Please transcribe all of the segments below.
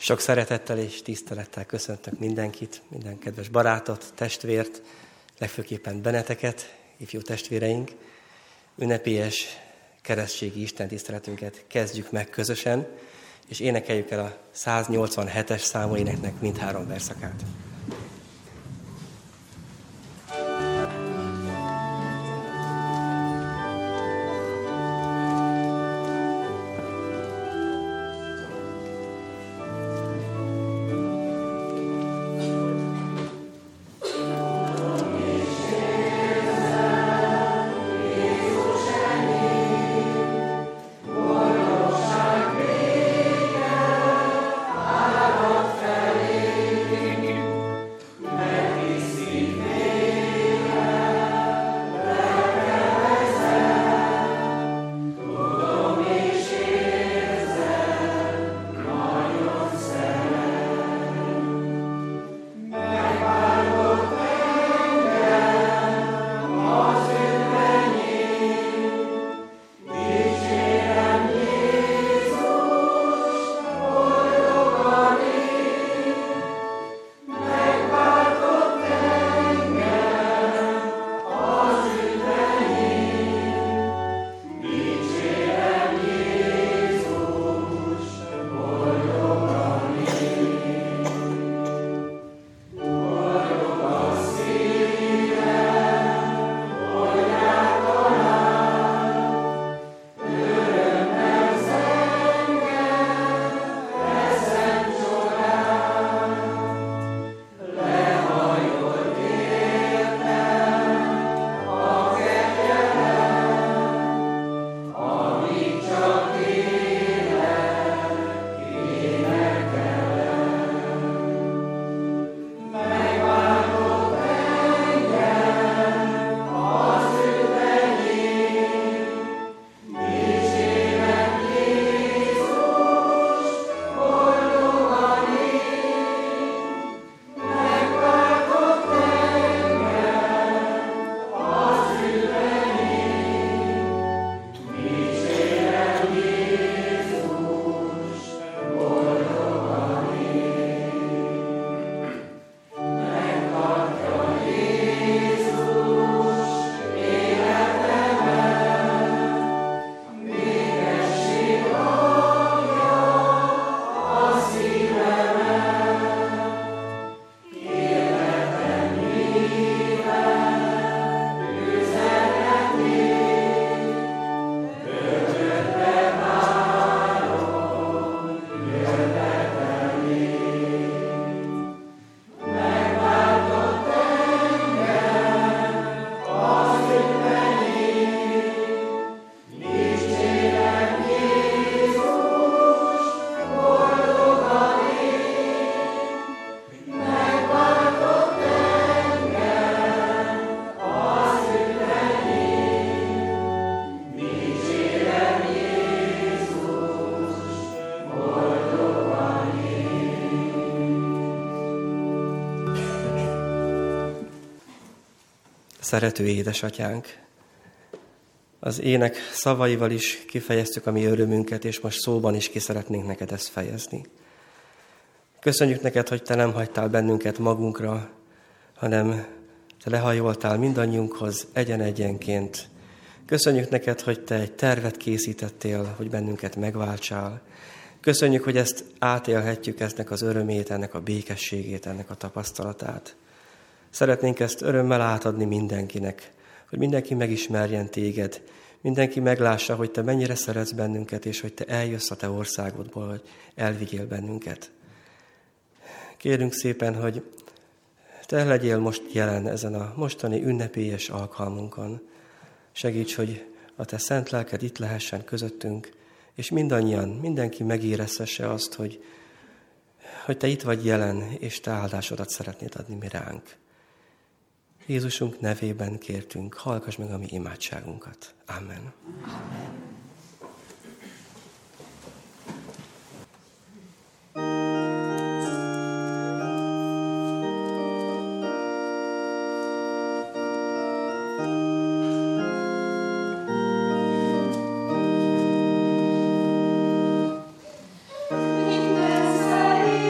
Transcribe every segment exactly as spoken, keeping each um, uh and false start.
Sok szeretettel és tisztelettel köszöntök mindenkit, minden kedves barátot, testvért, legfőképpen benneteket, ifjú testvéreink. Ünnepélyes keresztségi istentiszteletünket kezdjük meg közösen, és énekeljük el a száznyolcvanhetes számú éneknek mindhárom verszakát. Szerető édesatyánk, az ének szavaival is kifejeztük a mi örömünket, és most szóban is ki szeretnénk neked ezt fejezni. Köszönjük neked, hogy te nem hagytál bennünket magunkra, hanem te lehajoltál mindannyiunkhoz egyen-egyenként. Köszönjük neked, hogy te egy tervet készítettél, hogy bennünket megváltsál. Köszönjük, hogy ezt átélhetjük, eznek az örömét, ennek a békességét, ennek a tapasztalatát. Szeretnénk ezt örömmel átadni mindenkinek, hogy mindenki megismerjen téged, mindenki meglássa, hogy te mennyire szeretsz bennünket, és hogy te eljössz a te országodból, hogy elvigyél bennünket. Kérünk szépen, hogy te legyél most jelen ezen a mostani ünnepélyes alkalmunkon. Segíts, hogy a te szent lelked itt lehessen közöttünk, és mindannyian, mindenki megérezhesse azt, hogy, hogy te itt vagy jelen, és te áldásodat szeretnéd adni mi ránk. Jézusunk nevében kértünk, hallgass meg a mi imádságunkat. Amen. Amen. Minden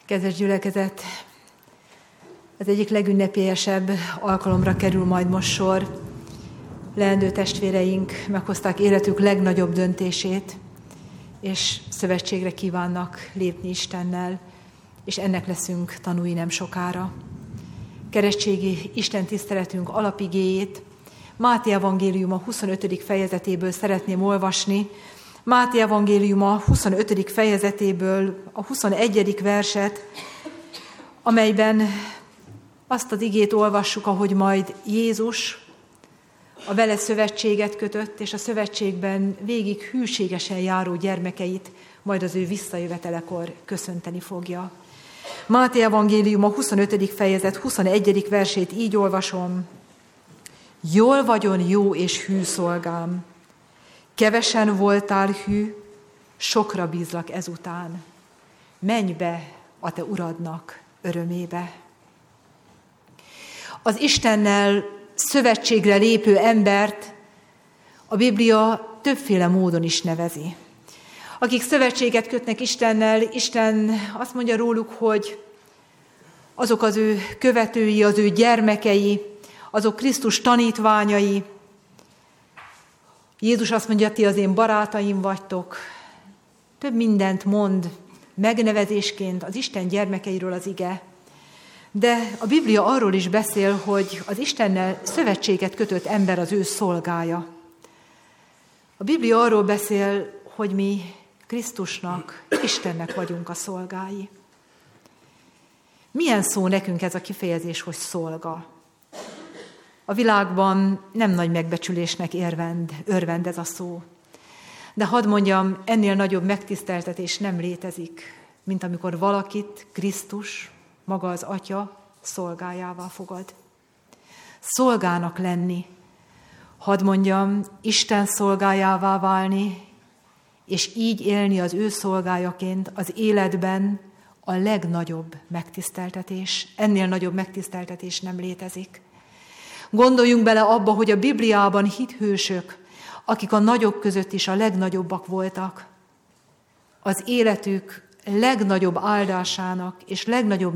Kedves gyülekezet, az egyik legünnepélyesebb alkalomra kerül majd most sor. Leendő testvéreink meghozták életük legnagyobb döntését, és szövetségre kívánnak lépni Istennel, és ennek leszünk tanúi nem sokára. Keresztségi Isten tiszteletünk alapigéjét Máté evangéliuma huszonötödik fejezetéből szeretném olvasni. Máté evangéliuma huszonötödik fejezetéből a huszonegyedik verset, amelyben azt az igét olvassuk, ahogy majd Jézus a vele szövetséget kötött, és a szövetségben végig hűségesen járó gyermekeit majd az ő visszajövetelekor köszönteni fogja. Máté evangéliuma huszonötödik fejezet huszonegyedik versét így olvasom. Jól vagyon, jó és hű szolgám. Kevesen voltál hű, sokra bízlak ezután. Menj be a te uradnak örömébe. Az Istennel szövetségre lépő embert a Biblia többféle módon is nevezi. Akik szövetséget kötnek Istennel, Isten azt mondja róluk, hogy azok az ő követői, az ő gyermekei, azok Krisztus tanítványai. Jézus azt mondja, ti az én barátaim vagytok. Több mindent mond megnevezésként az Isten gyermekeiről az ige. De a Biblia arról is beszél, hogy az Istennel szövetséget kötött ember az ő szolgája. A Biblia arról beszél, hogy mi Krisztusnak, Istennek vagyunk a szolgái. Milyen szó nekünk ez a kifejezés, hogy szolga? A világban nem nagy megbecsülésnek érvend, örvend ez a szó. De hadd mondjam, ennél nagyobb megtiszteltetés nem létezik, mint amikor valakit Krisztus, maga az Atya szolgájává fogad. Szolgának lenni, hadd mondjam, Isten szolgájává válni, és így élni az ő szolgájaként az életben a legnagyobb megtiszteltetés. Ennél nagyobb megtiszteltetés nem létezik. Gondoljunk bele abba, hogy a Bibliában hithősök, akik a nagyok között is a legnagyobbak voltak, az életük legnagyobb áldásának és legnagyobb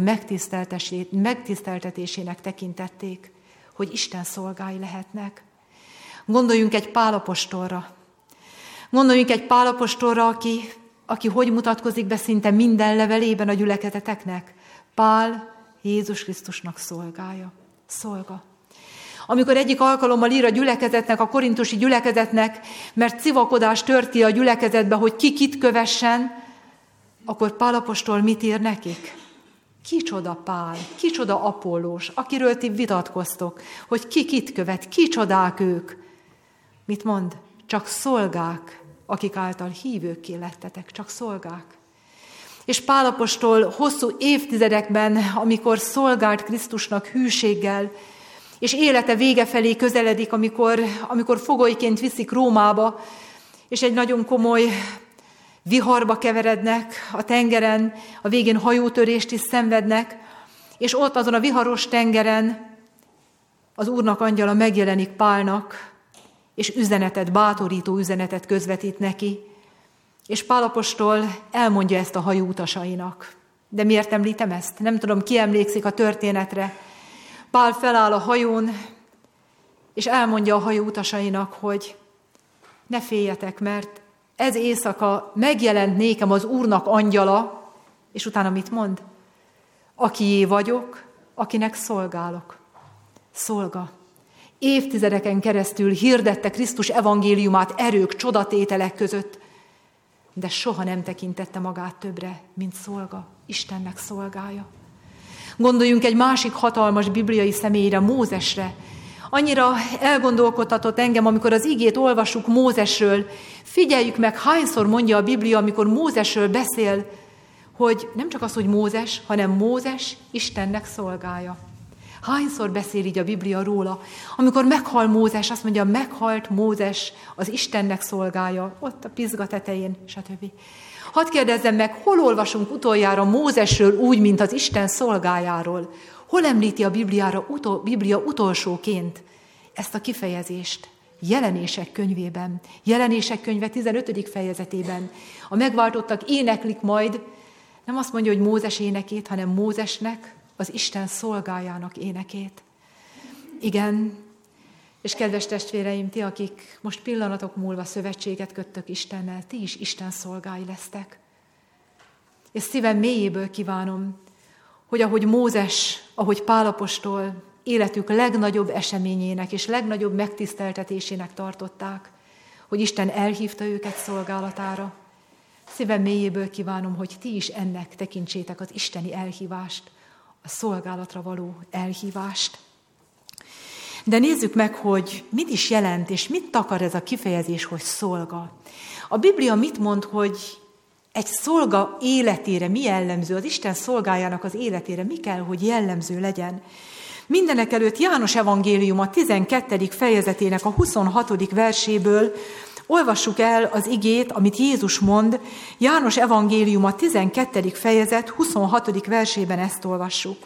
megtiszteltetésének tekintették, hogy Isten szolgái lehetnek. Gondoljunk egy Pál apostolra. Gondoljunk egy Pál apostolra, aki, aki hogy mutatkozik be szinte minden levelében a gyülekezeteknek. Pál Jézus Krisztusnak szolgája. Szolga. Amikor egyik alkalommal ír a gyülekezetnek, a korintusi gyülekezetnek, mert civakodás tört ki a gyülekezetbe, hogy ki kit kövessen, akkor Pál apostol mit ír nekik? Kicsoda Pál, kicsoda Apollós, akiről ti vitatkoztok, hogy ki kit követ, kicsodák ők. Mit mond? Csak szolgák, akik által hívőkké lettetek, csak szolgák. És Pál apostol hosszú évtizedekben, amikor szolgált Krisztusnak hűséggel, és élete vége felé közeledik, amikor, amikor fogolyként viszik Rómába, és egy nagyon komoly viharba keverednek a tengeren, a végén hajótörést is szenvednek, és ott azon a viharos tengeren az Úrnak angyala megjelenik Pálnak, és üzenetet, bátorító üzenetet közvetít neki, és Pál apostol elmondja ezt a hajó utasainak. De miért említem ezt? Nem tudom, ki emlékszik a történetre. Pál feláll a hajón, és elmondja a hajó utasainak, hogy ne féljetek, mert ez éjszaka megjelent nékem az Úrnak angyala, és utána mit mond? Akié vagyok, akinek szolgálok. Szolga. Évtizedeken keresztül hirdette Krisztus evangéliumát erők, csodatételek között, de soha nem tekintette magát többre, mint szolga, Istennek szolgája. Gondoljunk egy másik hatalmas bibliai személyre, Mózesre. Annyira elgondolkodtatott engem, amikor az igét olvassuk Mózesről. Figyeljük meg, hányszor mondja a Biblia, amikor Mózesről beszél, hogy nem csak az, hogy Mózes, hanem Mózes Istennek szolgája. Hányszor beszél így a Biblia róla? Amikor meghal Mózes, azt mondja, meghalt Mózes, az Istennek szolgája, ott a Pizga tetején, stb. Hadd kérdezzem meg, hol olvasunk utoljára Mózesről úgy, mint az Isten szolgájáról? Hol említi a Bibliára, utol, Biblia utolsóként ezt a kifejezést? Jelenések könyvében, Jelenések könyve tizenötödik fejezetében. A megváltottak éneklik majd, Nem azt mondja, hogy Mózes énekét, hanem Mózesnek, az Isten szolgájának énekét. Igen, és kedves testvéreim, ti, akik most pillanatok múlva szövetséget köttök Istennel, ti is Isten szolgái lesztek. És szívem mélyéből kívánom, hogy ahogy Mózes, ahogy Pál apostol életük legnagyobb eseményének és legnagyobb megtiszteltetésének tartották, hogy Isten elhívta őket szolgálatára, szívem mélyéből kívánom, hogy ti is ennek tekintsétek az isteni elhívást, a szolgálatra való elhívást. De nézzük meg, hogy mit is jelent, és mit takar ez a kifejezés, hogy szolga. A Biblia mit mond, hogy egy szolga életére mi jellemző, az Isten szolgájának az életére mi kell, hogy jellemző legyen. Mindenek előtt János evangélium a tizenkettedik fejezetének a huszonhatodik verséből olvassuk el az igét, amit Jézus mond. János evangélium a tizenkettedik fejezet huszonhatodik versében ezt olvassuk.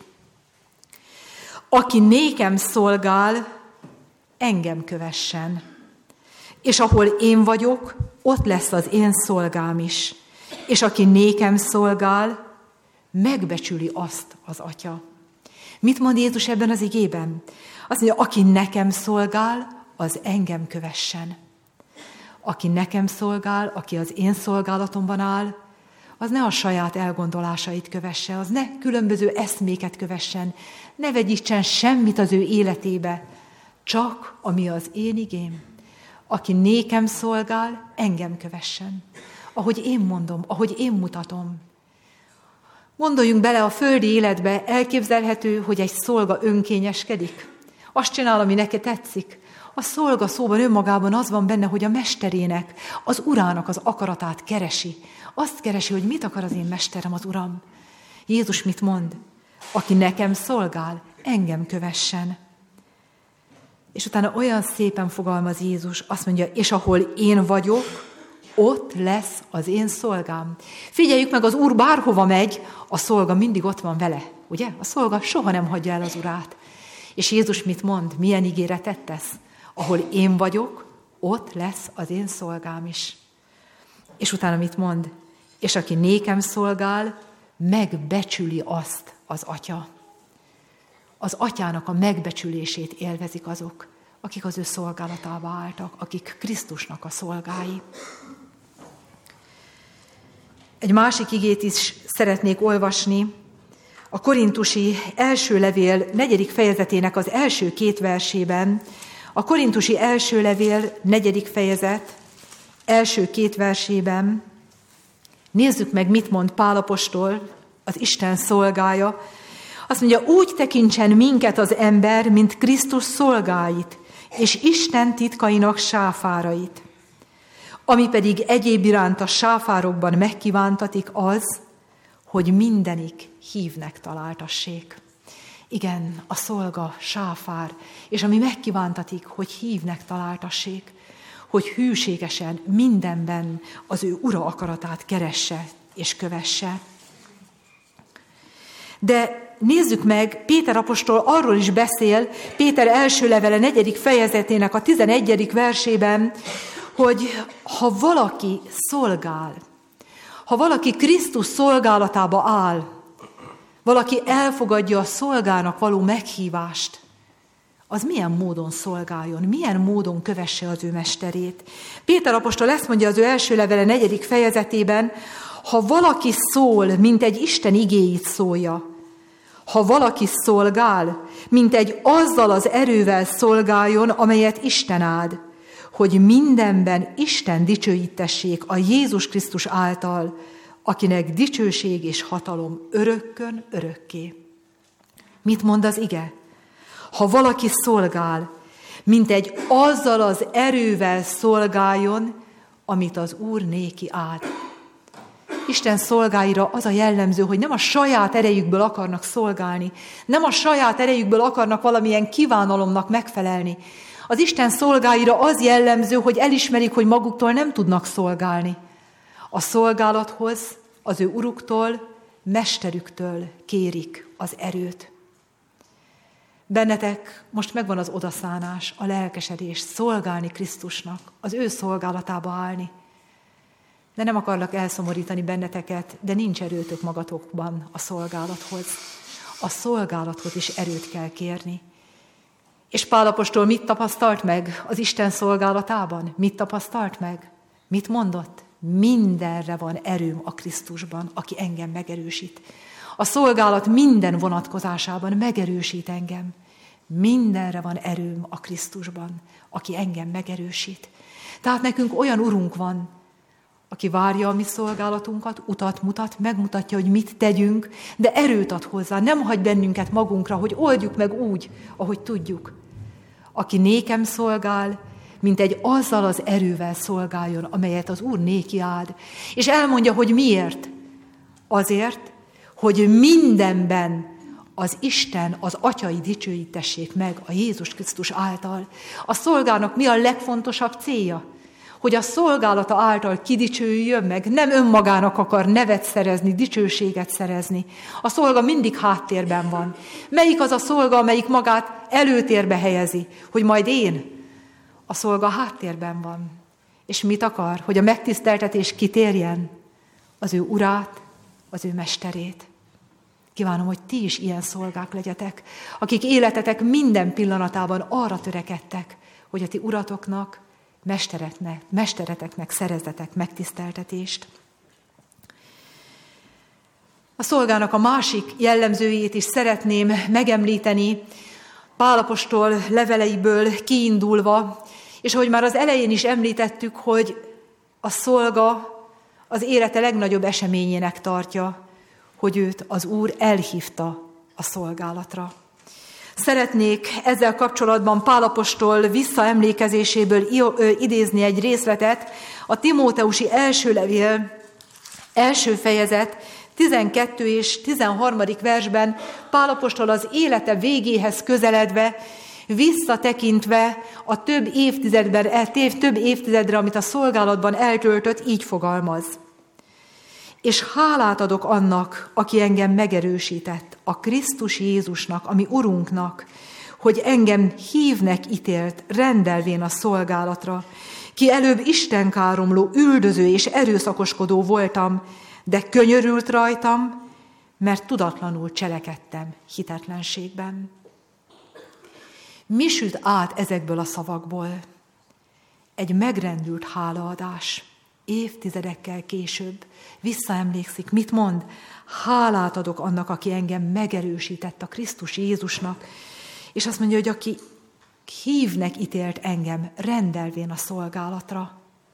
Aki nékem szolgál, engem kövessen. És ahol én vagyok, ott lesz az én szolgám is. És aki nékem szolgál, megbecsüli azt az Atya. Mit mond Jézus ebben az igében? Azt mondja, aki nekem szolgál, az engem kövessen. Aki nekem szolgál, aki az én szolgálatomban áll, az ne a saját elgondolásait kövesse, az ne különböző eszméket kövessen, ne vegyítsen semmit az ő életébe, csak ami az én igém. Aki nékem szolgál, engem kövessen. Ahogy én mondom, ahogy én mutatom. Gondoljunk bele a földi életbe, elképzelhető, hogy egy szolga önkényeskedik. Azt csinál, ami neki tetszik. A szolga szóban önmagában az van benne, hogy a mesterének, az urának az akaratát keresi. Azt keresi, hogy mit akar az én mesterem, az uram. Jézus mit mond? Aki nekem szolgál, engem kövessen. És utána olyan szépen fogalmaz Jézus, azt mondja, és ahol én vagyok, ott lesz az én szolgám. Figyeljük meg, az úr bárhova megy, a szolga mindig ott van vele, ugye? A szolga soha nem hagyja el az urát. És Jézus mit mond? Milyen ígéretet tesz? Ahol én vagyok, ott lesz az én szolgám is. És utána mit mond? És aki nékem szolgál, megbecsüli azt az Atya. Az Atyának a megbecsülését élvezik azok, akik az ő szolgálatába álltak, akik Krisztusnak a szolgái. Egy másik igét is szeretnék olvasni, a korintusi első levél negyedik fejezetének az első két versében, a korintusi első levél negyedik fejezet első két versében, nézzük meg, mit mond Pál apostol, az Isten szolgája. Azt mondja, úgy tekintsen minket az ember, mint Krisztus szolgáit, és Isten titkainak sáfárait. Ami pedig egyéb iránt a sáfárokban megkívántatik az, hogy mindenik hívnek találtassék. Igen, a szolga sáfár, és ami megkívántatik, hogy hívnek találtassék, hogy hűségesen mindenben az ő ura akaratát keresse és kövesse. De nézzük meg, Péter apostol arról is beszél, Péter első levele negyedik fejezetének a tizenegyedik versében, hogy ha valaki szolgál, ha valaki Krisztus szolgálatába áll, valaki elfogadja a szolgának való meghívást, az milyen módon szolgáljon, milyen módon kövesse az ő mesterét. Péter apostol ezt mondja az ő első levele negyedik fejezetében, ha valaki szól, mint egy Isten igéit szólja, ha valaki szolgál, mint egy azzal az erővel szolgáljon, amelyet Isten áld, hogy mindenben Isten dicsőítessék a Jézus Krisztus által, akinek dicsőség és hatalom örökkön örökké. Mit mond az ige? Ha valaki szolgál, mint egy azzal az erővel szolgáljon, amit az Úr néki áld. Isten szolgáira az a jellemző, hogy nem a saját erejükből akarnak szolgálni, nem a saját erejükből akarnak valamilyen kívánalomnak megfelelni. Az Isten szolgáira az jellemző, hogy elismerik, hogy maguktól nem tudnak szolgálni. A szolgálathoz az ő uruktól, mesterüktől kérik az erőt. Bennetek most megvan az odaszánás, a lelkesedés, szolgálni Krisztusnak, az ő szolgálatába állni. De nem akarlak elszomorítani benneteket, de nincs erőtök magatokban a szolgálathoz. A szolgálathoz is erőt kell kérni. És Pál apostol mit tapasztalt meg az Isten szolgálatában? Mit tapasztalt meg? Mit mondott? Mindenre van erőm a Krisztusban, aki engem megerősít. A szolgálat minden vonatkozásában megerősít engem. Mindenre van erőm a Krisztusban, aki engem megerősít. Tehát nekünk olyan urunk van, aki várja a mi szolgálatunkat, utat mutat, megmutatja, hogy mit tegyünk, de erőt ad hozzá, nem hagy bennünket magunkra, hogy oldjuk meg úgy, ahogy tudjuk. Aki nékem szolgál, mint egy azzal az erővel szolgáljon, amelyet az Úr néki áld. És elmondja, hogy miért? Azért, hogy mindenben az Isten, az atyai dicsőítessék meg a Jézus Krisztus által. A szolgának mi a legfontosabb célja? Hogy a szolgálata által kidicsőjön meg, nem önmagának akar nevet szerezni, dicsőséget szerezni. A szolga mindig háttérben van. Melyik az a szolga, amelyik magát előtérbe helyezi, hogy majd én? A szolga háttérben van. És mit akar? Hogy a megtiszteltetés kitérjen? Az ő urát, az ő mesterét. Kívánom, hogy ti is ilyen szolgák legyetek, akik életetek minden pillanatában arra törekedtek, hogy a ti uratoknak, mestereknek, mestereteknek szerezzetek megtiszteltetést. A szolgának a másik jellemzőjét is szeretném megemlíteni, Pál apostol leveleiből kiindulva, és ahogy már az elején is említettük, hogy a szolga az élete legnagyobb eseményének tartja, hogy őt az Úr elhívta a szolgálatra. Szeretnék ezzel kapcsolatban Pál apostol visszaemlékezéséből idézni egy részletet, a Timóteusi első levél, első fejezet, tizenkettő és tizenharmadik versben Pál apostol az élete végéhez közeledve, visszatekintve a több évtizedben, több évtizedre, amit a szolgálatban eltöltött, így fogalmaz. És hálát adok annak, aki engem megerősített, a Krisztus Jézusnak, ami Urunknak, hogy engem hívnek ítélt, rendelvén a szolgálatra, ki előbb istenkáromló, üldöző és erőszakoskodó voltam, de könyörült rajtam, mert tudatlanul cselekedtem hitetlenségben. Mi süt át ezekből a szavakból? Egy megrendült hálaadás. Évtizedekkel később visszaemlékszik, mit mond? Hálát adok annak, aki engem megerősített, a Krisztus Jézusnak, és azt mondja, hogy aki hívnek ítélt engem, rendelvén a szolgálatra.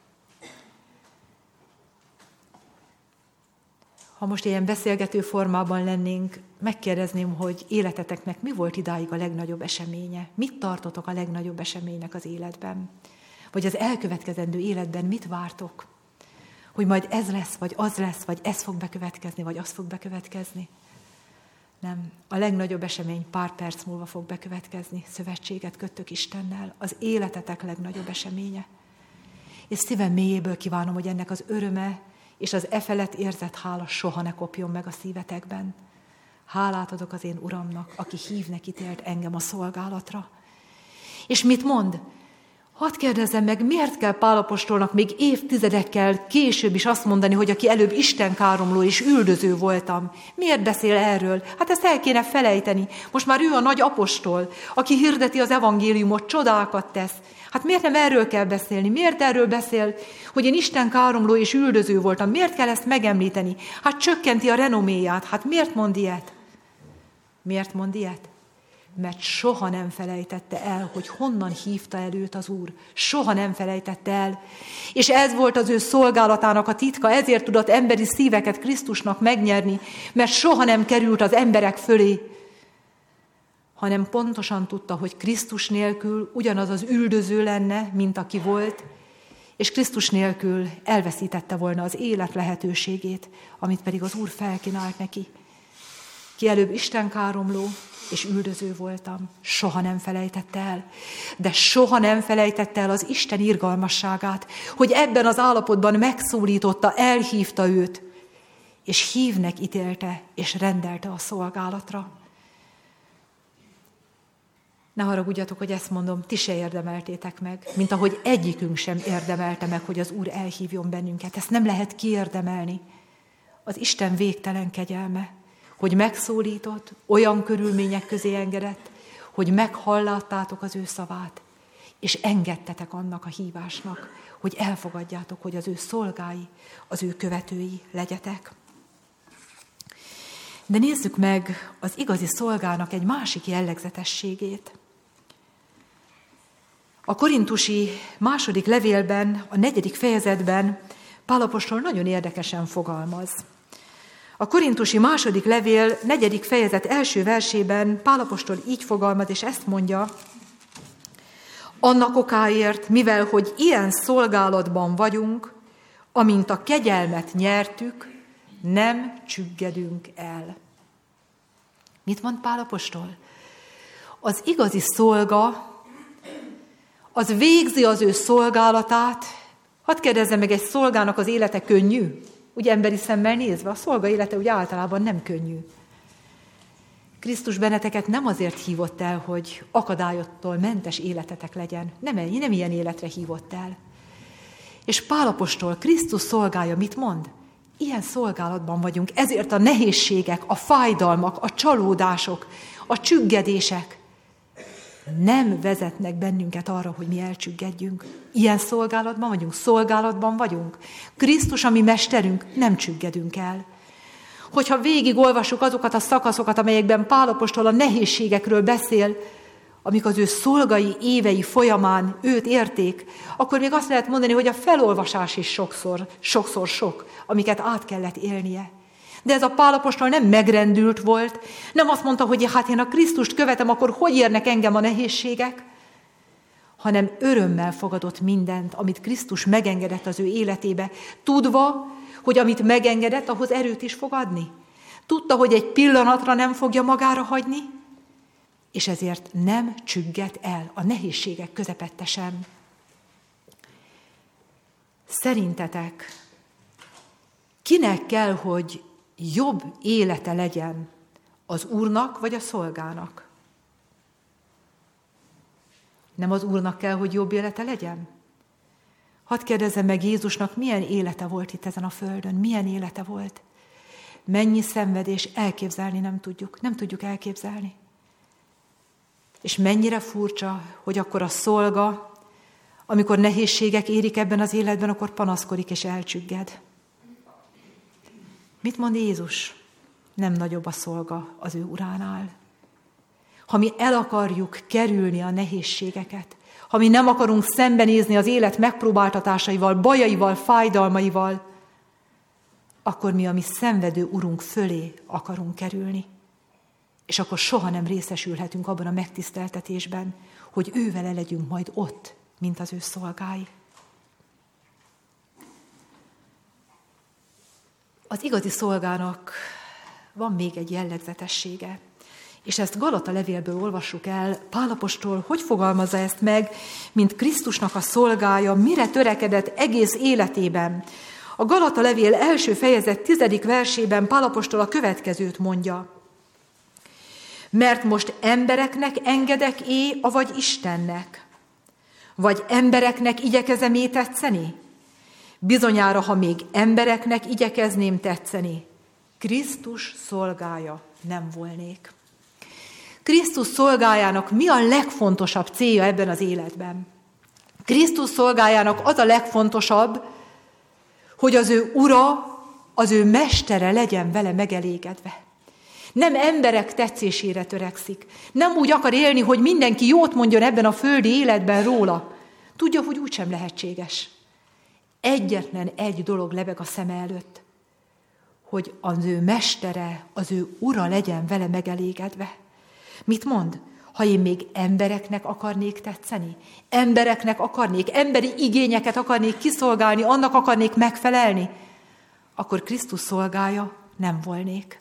Ha most ilyen beszélgető formában lennénk, megkérdezném, hogy életeteknek mi volt idáig a legnagyobb eseménye? Mit tartotok a legnagyobb eseménynek az életben? Vagy az elkövetkezendő életben mit vártok? Hogy majd ez lesz, vagy az lesz, vagy ez fog bekövetkezni, vagy az fog bekövetkezni? Nem. A legnagyobb esemény pár perc múlva fog bekövetkezni. Szövetséget köttök Istennel. Az életetek legnagyobb eseménye. És szívem mélyéből kívánom, hogy ennek az öröme és az e felett érzett hála soha ne kopjon meg a szívetekben. Hálát adok az én Uramnak, aki hívnek ítélt engem a szolgálatra. És mit mond? Hadd kérdezzem meg, miért kell Pál apostolnak még évtizedekkel később is azt mondani, hogy aki előbb istenkáromló és üldöző voltam. Miért beszél erről? Hát ezt el kéne felejteni. Most már ő a nagy apostol, aki hirdeti az evangéliumot, csodákat tesz. Hát miért nem erről kell beszélni? Miért erről beszél, hogy én istenkáromló és üldöző voltam? Miért kell ezt megemlíteni? Hát csökkenti a renoméját. Hát miért mond ilyet? Miért mond ilyet? Mert soha nem felejtette el, hogy honnan hívta el őt az Úr. Soha nem felejtette el. És ez volt az ő szolgálatának a titka, ezért tudott emberi szíveket Krisztusnak megnyerni, mert soha nem került az emberek fölé, hanem pontosan tudta, hogy Krisztus nélkül ugyanaz az üldöző lenne, mint aki volt, és Krisztus nélkül elveszítette volna az élet lehetőségét, amit pedig az Úr felkínált neki. Ki előbb istenkáromló és üldöző voltam, soha nem felejtette el, de soha nem felejtette el az Isten irgalmasságát, hogy ebben az állapotban megszólította, elhívta őt, és hívnek ítélte, és rendelte a szolgálatra. Ne haragudjatok, hogy ezt mondom, ti se érdemeltétek meg, mint ahogy egyikünk sem érdemelte meg, hogy az Úr elhívjon bennünket. Ezt nem lehet kiérdemelni. Az Isten végtelen kegyelme, hogy megszólított, olyan körülmények közé engedett, hogy meghallottátok az ő szavát, és engedtetek annak a hívásnak, hogy elfogadjátok, hogy az ő szolgái, az ő követői legyetek. De nézzük meg az igazi szolgának egy másik jellegzetességét. A korintusi második levélben, a negyedik fejezetben Pál apostol nagyon érdekesen fogalmaz. A korintusi második levél negyedik fejezet első versében Pál apostol így fogalmaz, és ezt mondja: annak okáért, mivel hogy ilyen szolgálatban vagyunk, amint a kegyelmet nyertük, nem csüggedünk el. Mit mond Pál apostol? Az igazi szolga, az végzi az ő szolgálatát. Hadd kérdezzem meg, egy szolgának az élete könnyű? Úgy emberi szemmel nézve, a szolga élete úgy általában nem könnyű. Krisztus benneteket nem azért hívott el, hogy akadályottól mentes életetek legyen. Nem, nem ilyen életre hívott el. És Pál apostol, Krisztus szolgája mit mond? Ilyen szolgálatban vagyunk, ezért a nehézségek, a fájdalmak, a csalódások, a csüggedések nem vezetnek bennünket arra, hogy mi elcsüggedjünk. Ilyen szolgálatban vagyunk, szolgálatban vagyunk. Krisztus, a mi mesterünk, nem csüggedünk el. Hogyha végigolvassuk azokat a szakaszokat, amelyekben Pál apostol a nehézségekről beszél, amik az ő szolgai évei folyamán őt érték, akkor még azt lehet mondani, hogy a felolvasás is sokszor, sokszor sok, amiket át kellett élnie. De ez a Pál apostol nem megrendült volt, nem azt mondta, hogy hát én a Krisztust követem, akkor hogy érnek engem a nehézségek, hanem örömmel fogadott mindent, amit Krisztus megengedett az ő életébe, tudva, hogy amit megengedett, ahhoz erőt is fog adni. Tudta, hogy egy pillanatra nem fogja magára hagyni, és ezért nem csügged el a nehézségek közepette sem. Szerintetek kinek kell, hogy jobb élete legyen, az Úrnak vagy a szolgának? Nem az Úrnak kell, hogy jobb élete legyen? Hadd kérdezzem meg Jézusnak, milyen élete volt itt ezen a földön, milyen élete volt? Mennyi szenvedés, elképzelni nem tudjuk, nem tudjuk elképzelni. És mennyire furcsa, hogy akkor a szolga, amikor nehézségek érik ebben az életben, akkor panaszkodik és elcsügged. Mit mond Jézus? Nem nagyobb a szolga az ő uránál. Ha mi el akarjuk kerülni a nehézségeket, ha mi nem akarunk szembenézni az élet megpróbáltatásaival, bajaival, fájdalmaival, akkor mi a mi szenvedő Urunk fölé akarunk kerülni. És akkor soha nem részesülhetünk abban a megtiszteltetésben, hogy ővele legyünk majd ott, mint az ő szolgái. Az igazi szolgának van még egy jellegzetessége, és ezt Galata levélből olvassuk el. Pál apostol hogy fogalmazza ezt meg, mint Krisztusnak a szolgája, mire törekedett egész életében. A Galata levél első fejezet tizedik versében Pál apostol a következőt mondja: mert most embereknek engedek-é, avagy Istennek? Vagy embereknek igyekezem-é tetszeni? Bizonyára, ha még embereknek igyekezném tetszeni, Krisztus szolgája nem volnék. Krisztus szolgájának mi a legfontosabb célja ebben az életben? Krisztus szolgájának az a legfontosabb, hogy az ő ura, az ő mestere legyen vele megelégedve. Nem emberek tetszésére törekszik. Nem úgy akar élni, hogy mindenki jót mondjon ebben a földi életben róla. Tudja, hogy úgysem lehetséges. Egyetlen egy dolog lebeg a szeme előtt, hogy az ő mestere, az ő ura legyen vele megelégedve. Mit mond? Ha én még embereknek akarnék tetszeni, embereknek akarnék, emberi igényeket akarnék kiszolgálni, annak akarnék megfelelni, akkor Krisztus szolgája nem volnék.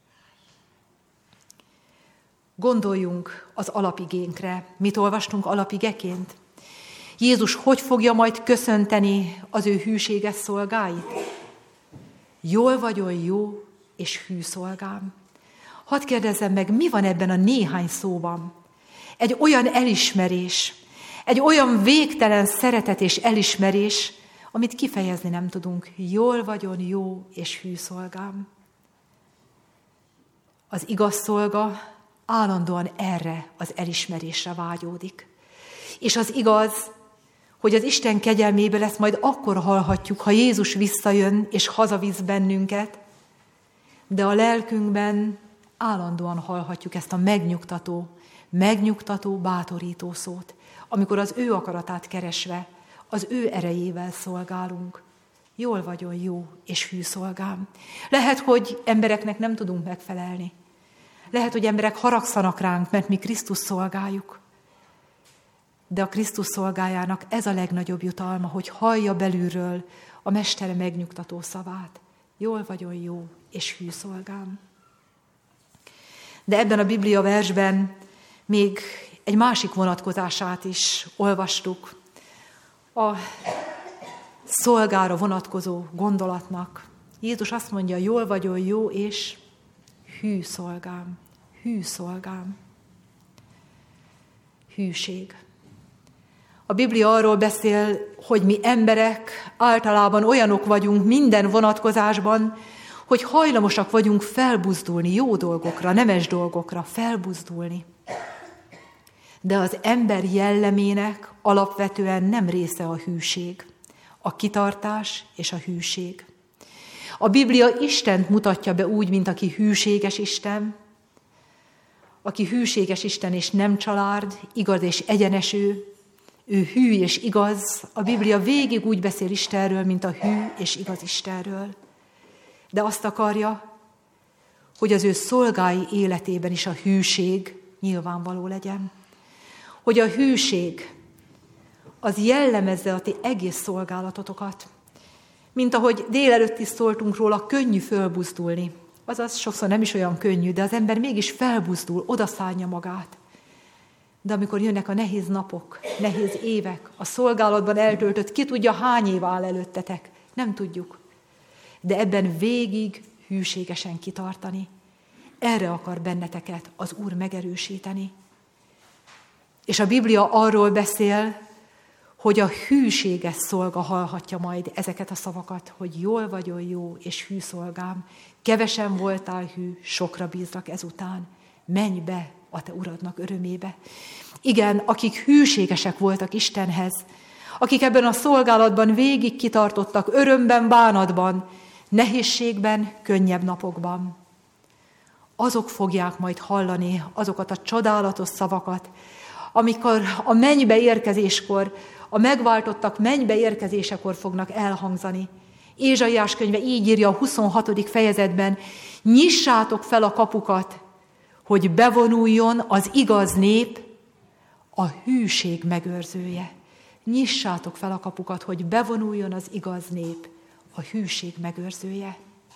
Gondoljunk az alapigénkre. Mit olvastunk alapigeként? Jézus hogy fogja majd köszönteni az ő hűséges szolgáit? Jól vagyol jó és hű szolgám. Hadd kérdezzem meg, mi van ebben a néhány szóban? Egy olyan elismerés, egy olyan végtelen szeretet és elismerés, amit kifejezni nem tudunk. Jól vagyon, jó és hű szolgám. Az igaz szolga állandóan erre az elismerésre vágyódik. És az igaz, hogy az Isten kegyelméből ezt majd akkor hallhatjuk, ha Jézus visszajön és hazavisz bennünket, de a lelkünkben állandóan hallhatjuk ezt a megnyugtató, megnyugtató, bátorító szót, amikor az ő akaratát keresve, az ő erejével szolgálunk. Jól vagyon, jó és hű szolgám. Lehet, hogy embereknek nem tudunk megfelelni. Lehet, hogy emberek haragszanak ránk, mert mi Krisztus szolgáljuk. De a Krisztus szolgájának ez a legnagyobb jutalma, hogy hallja belülről a mestere megnyugtató szavát. Jól vagyon, jó és hű szolgám. De ebben a Biblia versben még egy másik vonatkozását is olvastuk. A szolgára vonatkozó gondolatnak. Jézus azt mondja, jól vagyon, jó és hű szolgám. Hű szolgám. Hűség. A Biblia arról beszél, hogy mi emberek általában olyanok vagyunk minden vonatkozásban, hogy hajlamosak vagyunk felbuzdulni jó dolgokra, nemes dolgokra, felbuzdulni. De az ember jellemének alapvetően nem része a hűség, a kitartás és a hűség. A Biblia Istent mutatja be úgy, mint aki hűséges Isten, aki hűséges Isten és nem csalárd, igaz és egyenes ő, ő hű és igaz. A Biblia végig úgy beszél Istenről, mint a hű és igaz Istenről. De azt akarja, hogy az ő szolgái életében is a hűség nyilvánvaló legyen. Hogy a hűség az jellemezze a ti egész szolgálatotokat. Mint ahogy délelőtt is szóltunk róla, könnyű fölbuzdulni. Azaz sokszor nem is olyan könnyű, de az ember mégis felbuzdul, odaszánja magát. De amikor jönnek a nehéz napok, nehéz évek, a szolgálatban eltöltött, ki tudja hány év áll előttetek, nem tudjuk. De ebben végig hűségesen kitartani. Erre akar benneteket az Úr megerősíteni. És a Biblia arról beszél, hogy a hűséges szolga hallhatja majd ezeket a szavakat, hogy jól vagyon, jó és hű szolgám, kevesen voltál hű, sokra bízlak ezután, menj be a te uradnak örömébe. Igen, akik hűségesek voltak Istenhez, akik ebben a szolgálatban végig kitartottak, örömben, bánatban, nehézségben, könnyebb napokban. Azok fogják majd hallani azokat a csodálatos szavakat, amikor a mennybe érkezéskor, a megváltottak mennybe érkezésekor fognak elhangzani. Ézsaiás könyve így írja a huszonhatodik fejezetben, nyissátok fel a kapukat, hogy bevonuljon az igaz nép, a hűség megőrzője. Nyissátok fel a kapukat, hogy bevonuljon az igaz nép, a hűség megőrzője.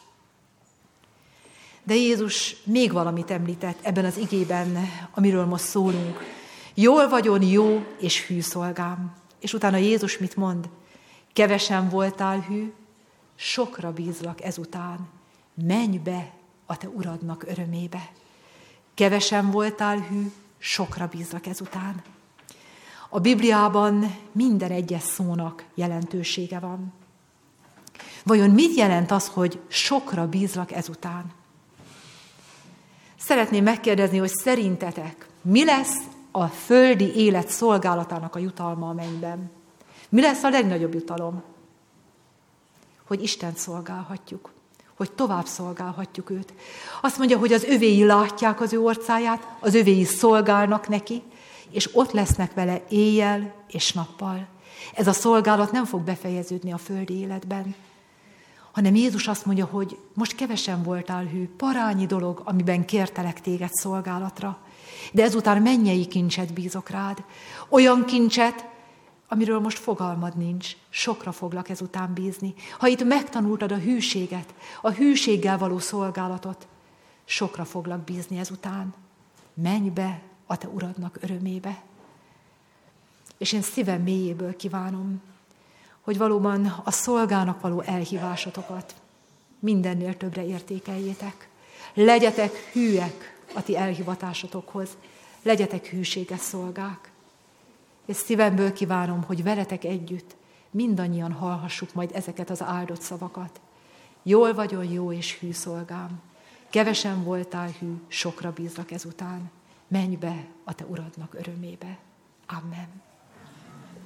De Jézus még valamit említett ebben az igében, amiről most szólunk. Jól vagyon, jó és hű szolgám. És utána Jézus mit mond? Kevesen voltál hű, sokra bízlak ezután. Menj be a te uradnak örömébe. Kevesen voltál hű, sokra bízlak ezután. A Bibliában minden egyes szónak jelentősége van. Vajon mit jelent az, hogy sokra bízlak ezután? Szeretném megkérdezni, hogy szerintetek mi lesz a földi élet szolgálatának a jutalma a mennyben? Mi lesz a legnagyobb jutalom? Hogy Istent szolgálhatjuk, hogy tovább szolgálhatjuk őt. Azt mondja, hogy az övéi látják az ő orcáját, az övéi szolgálnak neki, és ott lesznek vele éjjel és nappal. Ez a szolgálat nem fog befejeződni a földi életben, hanem Jézus azt mondja, hogy most kevesen voltál hű, parányi dolog, amiben kértelek téged szolgálatra, de ezután mennyei kincset bízok rád. Olyan kincset, amiről most fogalmad nincs, sokra foglak ezután bízni. Ha itt megtanultad a hűséget, a hűséggel való szolgálatot, sokra foglak bízni ezután. Menj be a te uradnak örömébe. És én szívem mélyéből kívánom, hogy valóban a szolgának való elhívásotokat mindennél többre értékeljétek. Legyetek hűek a ti elhivatásotokhoz. legyetek hűséges szolgák. És szívemből kívánom, hogy veletek együtt mindannyian hallhassuk majd ezeket az áldott szavakat. Jól vagyon, jó és hű szolgám. Kevesen voltál hű, sokra bízlak ezután. Menj be a te uradnak örömébe. Amen.